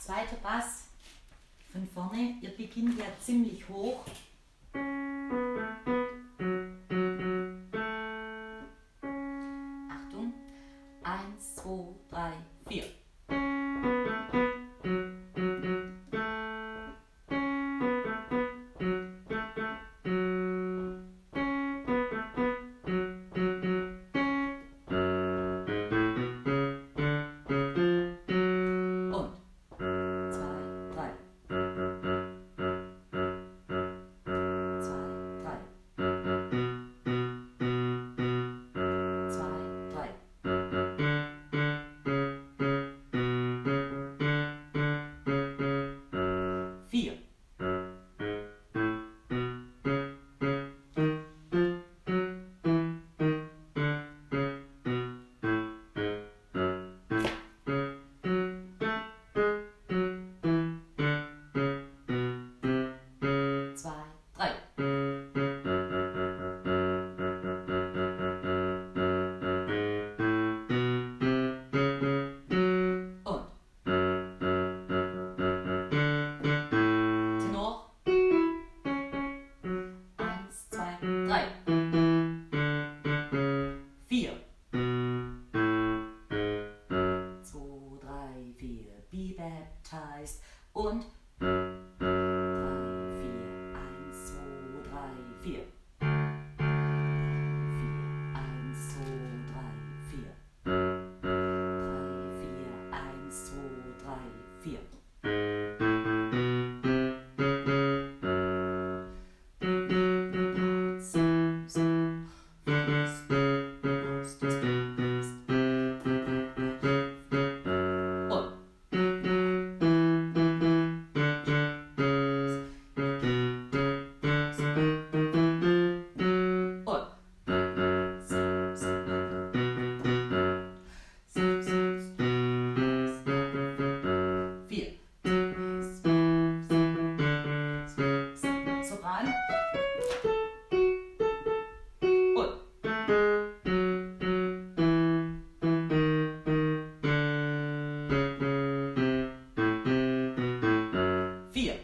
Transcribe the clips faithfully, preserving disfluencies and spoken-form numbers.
zweiter Bass von vorne. Ihr beginnt ja ziemlich hoch. Achtung. Eins, zwei, drei, vier. Vier. Zwei, drei. Drei, vier, zwei, drei, vier, be baptized und drei, vier, eins, zwei, drei, vier, vier, eins, zwei, drei, vier, drei, vier, eins, zwei, drei, vier. Sopran und vier,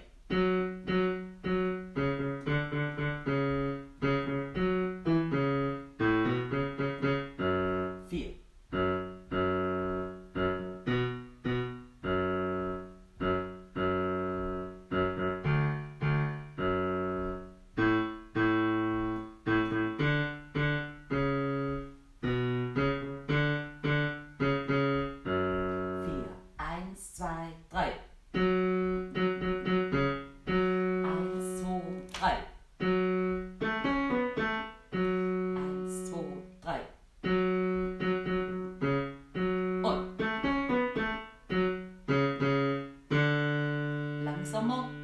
vier. Eins, zwei, drei. Eins, zwei, drei. Eins, zwei, drei. Und langsamer.